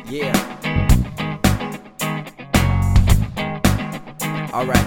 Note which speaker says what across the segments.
Speaker 1: Yeah. Alright.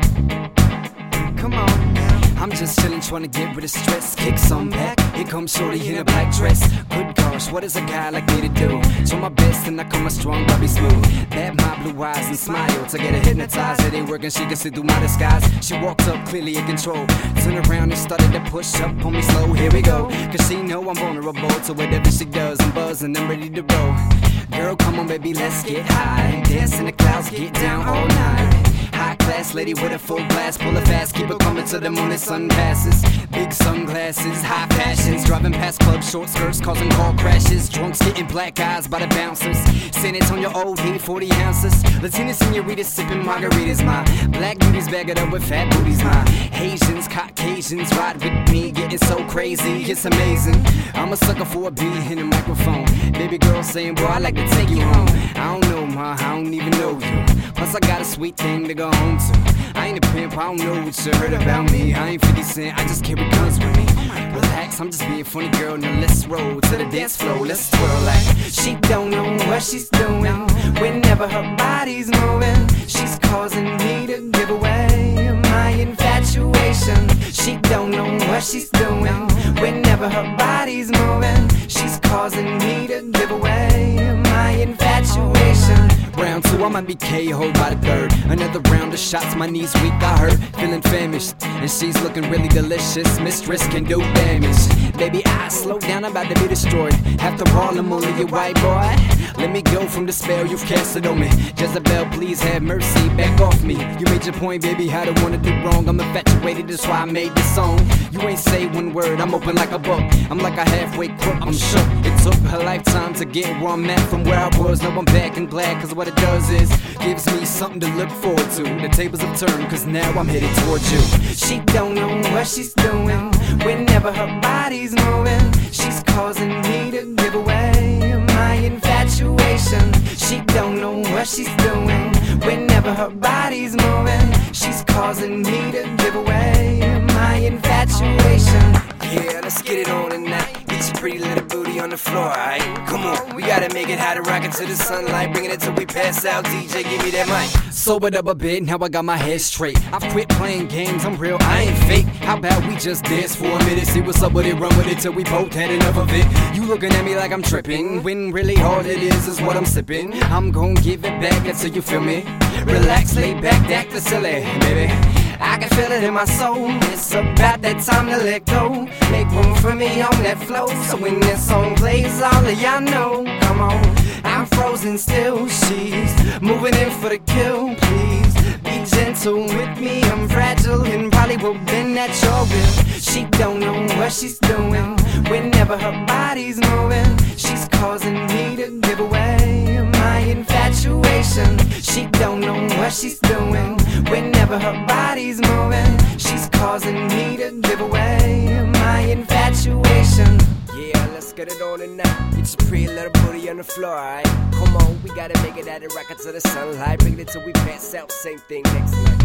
Speaker 1: Come on now. I'm just chillin', tryna get rid of stress. Kick some back. Here comes shorty in a black dress. Good gosh, what does a guy like me to do? Try my best and I come a strong, Bobby smooth. That my blue eyes and smile to get her hypnotized. It ain't working, she can see through my disguise. She walks up clearly in control. Turn around and started to push up on me slow. Here we go. Cause she know I'm vulnerable to whatever she does. I'm buzzing, I'm ready to roll. Girl, come on baby, let's get high. Dance in the clouds, get down all night. High class lady with a full glass, pull it fast, keep it coming till the morning sun passes. Big sunglasses, high fashions, driving past club short skirts, causing car crashes. Drunks getting black eyes by the bouncers. San Antonio old heat, 40 ounces. Latina senoritas sipping margaritas. My black beauties bag it up with fat booties. My Haitians, Caucasians ride with me, getting so crazy, it's amazing. I'm a sucker for a beat in a microphone. Baby girl saying, boy, I'd like to take you home. I don't know, ma, I don't even know you. Plus I got a sweet thing to go home to. I ain't a pimp, I don't know what you heard about me. I ain't 50 Cent, I just carry guns with me. Relax, I'm just being funny, girl. Now let's roll to the dance floor, let's twirl like she don't know what she's doing. Whenever her body's moving, she's causing me to give away my infatuation. She don't know what she's doing. Whenever her body's moving, she's causing me to give away my infatuation. Round two, I might be KO'd by the third. Another round of shots, my knees weak, I hurt. Feeling famished, and she's looking really delicious. Mistress can do damage. Baby, I slow down, I'm about to be destroyed. After all, I'm only your white boy. Let me go from the spell you've casted on me. Jezebel, please have mercy, back off me. You made your point, baby, I don't wanna do wrong. I'm infatuated, that's why I made this song. You ain't say one word, I'm open like a book. I'm like a halfway crook, I'm shook. It took a lifetime to get where I'm at from where I was. Now I'm back and glad, cause what it does is gives me something to look forward to. The tables have turned, cause now I'm headed towards you. She don't know what she's doing. Whenever her body's moving, she's causing me to give away my infatuation. She don't know what she's doing. Whenever her body's moving, she's causing me to give away my infatuation. Yeah, let's get it on tonight. Get your pretty little booty on the floor, alright? Come on, we gotta make it hot and rock into the sunlight. Bringing it till we pass out, DJ, give me that mic. Sobered up a bit, now I got my head straight. I've quit playing games, I'm real, I ain't fake. How about we just dance for a minute? See what's up with it, run with it till we both had enough of it. You looking at me like I'm tripping, when really all it is what I'm sipping. I'm gon' give it back until you feel me. Relax, lay back, act the silly, baby. I can feel it in my soul. It's about that time to let go. Make room for me on that floor. So when this song plays, all of y'all know. Come on, I'm frozen still. She's moving in for the kill. Please be gentle with me. I'm fragile and probably will bend at your will. She don't know what she's doing. Whenever her body's moving, she's causing me to give away my infatuation. She don't know what she's doing. Whenever her body's moving, she's causing me to give away my infatuation. Yeah, let's get it on tonight. Get your pretty little booty on the floor, alright? Come on, we gotta make it at it, rock it to the sunlight. Bring it till we pass out, same thing next night.